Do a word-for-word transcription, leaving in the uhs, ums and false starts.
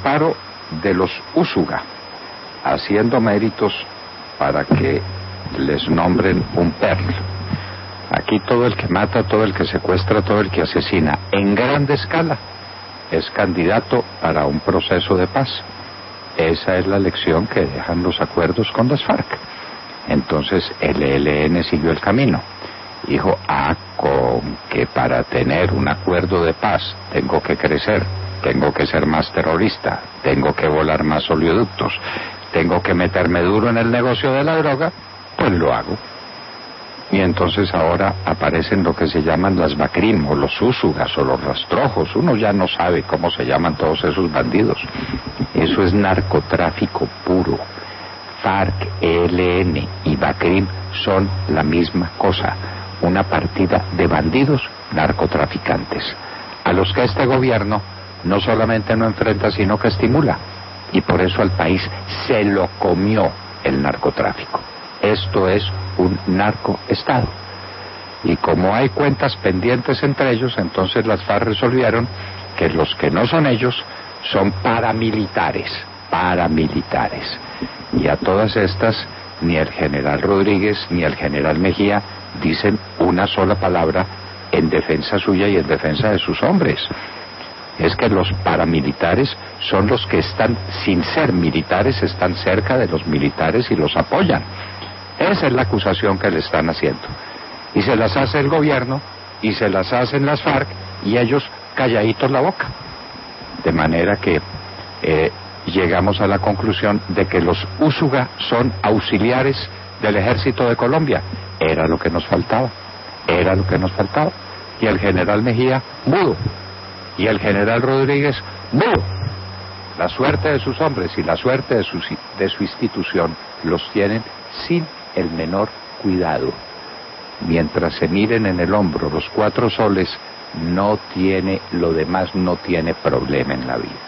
amparo de los Úsuga, haciendo méritos para que les nombren un perl. Aquí todo el que mata, todo el que secuestra, todo el que asesina en grande escala es candidato para un proceso de paz. Esa es la lección que dejan los acuerdos con las FARC. Entonces el E L N siguió el camino. Dijo, ah, con que para tener un acuerdo de paz tengo que crecer, tengo que ser más terrorista, tengo que volar más oleoductos, tengo que meterme duro en el negocio de la droga, pues lo hago. Y entonces ahora aparecen lo que se llaman las Bacrim, o los Úsugas, o los rastrojos. Uno ya no sabe cómo se llaman todos esos bandidos. Eso es narcotráfico puro. FARC, E L N y Bacrim son la misma cosa. Una partida de bandidos narcotraficantes, a los que este gobierno no solamente no enfrenta, sino que estimula. Y por eso al país se lo comió el narcotráfico. Esto es un narcoestado. Y como hay cuentas pendientes entre ellos, entonces las FARC resolvieron que los que no son ellos son paramilitares, paramilitares. Y a todas estas, ni el general Rodríguez ni el general Mejía dicen una sola palabra en defensa suya y en defensa de sus hombres. Es que los paramilitares son los que están, sin ser militares, están cerca de los militares y los apoyan. Esa es la acusación que le están haciendo. Y se las hace el gobierno, y se las hacen las FARC, y ellos calladitos la boca. De manera que eh, llegamos a la conclusión de que los Úsuga son auxiliares del ejército de Colombia. Era lo que nos faltaba, era lo que nos faltaba. Y el general Mejía, mudo. Y el general Rodríguez, mudo. La suerte de sus hombres y la suerte de su, de su institución los tienen sin el menor cuidado. Mientras se miren en el hombro los cuatro soles, no tiene, lo demás no tiene problema en la vida.